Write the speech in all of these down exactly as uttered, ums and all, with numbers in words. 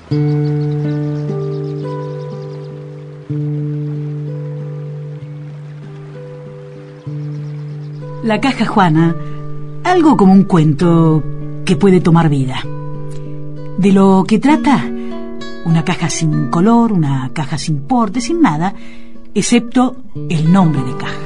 La caja Juana, algo como un cuento que puede tomar vida. De lo que trata, una caja sin color, una caja sin porte, sin nada, excepto el nombre de caja.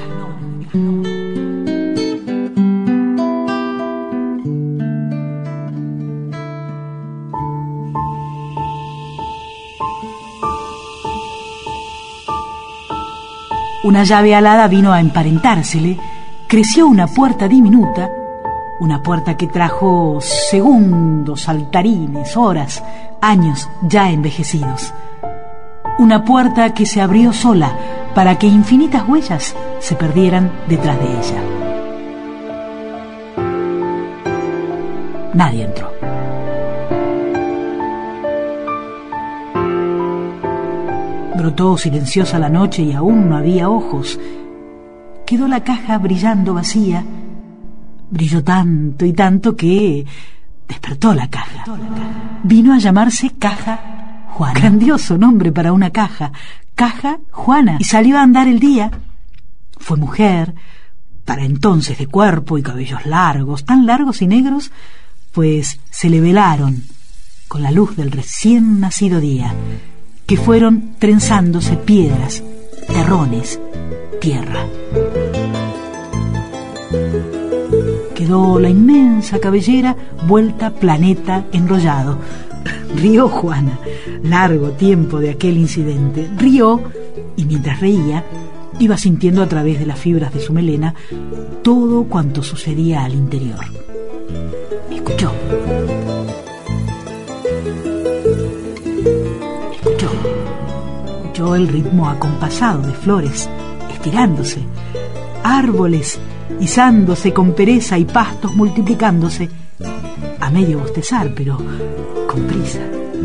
Una llave alada vino a emparentársele, creció una puerta diminuta, una puerta que trajo segundos, saltarines, horas, años ya envejecidos. Una puerta que se abrió sola para que infinitas huellas se perdieran detrás de ella. Nadie entró. Brotó silenciosa la noche y aún no había ojos. Quedó la caja brillando vacía. Brilló tanto y tanto que despertó la caja. Vino a llamarse Caja Juana. Grandioso nombre para una caja. Caja Juana. Y salió a andar el día. Fue mujer, para entonces de cuerpo y cabellos largos, tan largos y negros, pues se le velaron con la luz del recién nacido día, que fueron trenzándose piedras, terrones, tierra. Quedó la inmensa cabellera vuelta planeta enrollado. Rió Juana, largo tiempo de aquel incidente. Rió, y mientras reía, iba sintiendo a través de las fibras de su melena todo cuanto sucedía al interior. Escuchó. Escuchó. Escuchó el ritmo acompasado de flores estirándose, árboles izándose con pereza y pastos multiplicándose, a medio bostezar, pero con prisa.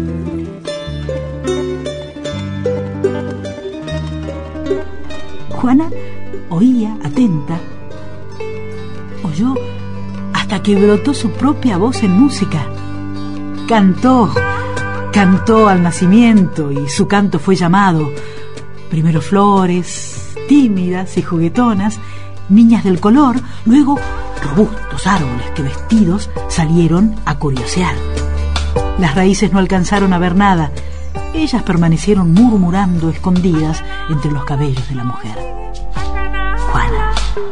Juana oía atenta, oyó hasta que brotó su propia voz en música. Cantó, cantó al nacimiento y su canto fue llamado. Primero flores, tímidas y juguetonas, niñas del color, luego robustos árboles que vestidos salieron a curiosear. Las raíces no alcanzaron a ver nada. Ellas permanecieron murmurando escondidas entre los cabellos de la mujer. Juana.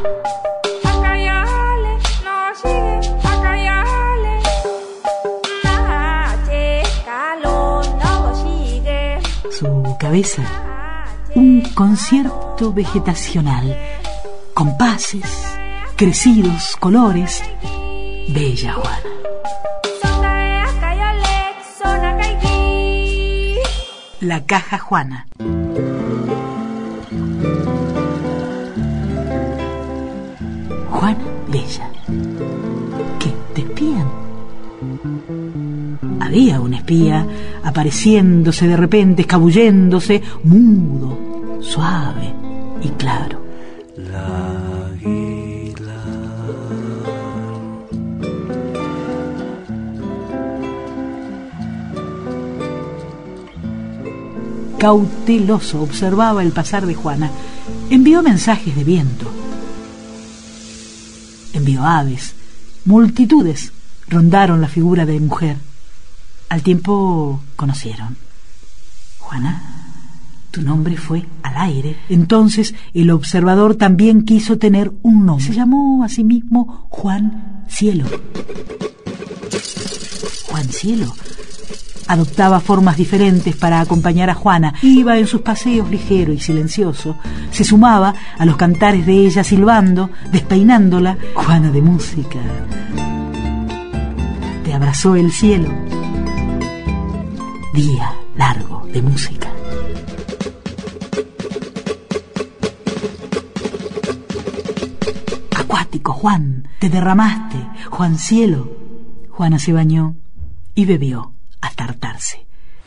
Su cabeza, un concierto vegetacional, compases, crecidos, colores. Bella Juana. La caja Juana. Juana Bella. ¿Qué? ¿Te espían? Había un espía apareciéndose de repente, escabulléndose, mudo, suave y claro. La águila. Cauteloso observaba el pasar de Juana. Envió mensajes de viento. Envió aves. Multitudes rondaron la figura de mujer. Al tiempo conocieron. Juana, tu nombre fue al aire. Entonces el observador también quiso tener un nombre. Se llamó a sí mismo Juan Cielo. Juan Cielo adoptaba formas diferentes para acompañar a Juana. Iba en sus paseos ligero y silencioso. Se sumaba a los cantares de ella silbando, despeinándola. Juana de música. Te abrazó el cielo. Día largo de música. Acuático, Juan, te derramaste. Juan Cielo. Juana se bañó y bebió hasta hartarse.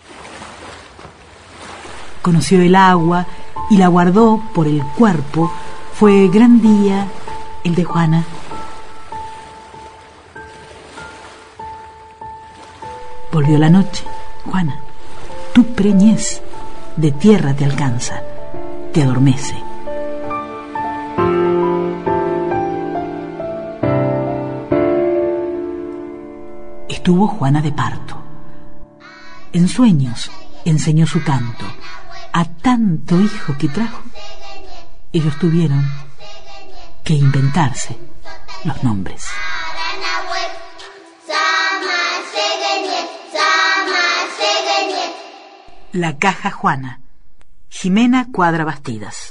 Conoció el agua y la guardó por el cuerpo. Fue gran día el de Juana. Volvió la noche, Juana, tu preñez de tierra te alcanza, te adormece. Estuvo Juana de parto. En sueños enseñó su canto. A tanto hijo que trajo, ellos tuvieron que inventarse los nombres. La caja Juana. Jimena Cuadra Bastidas.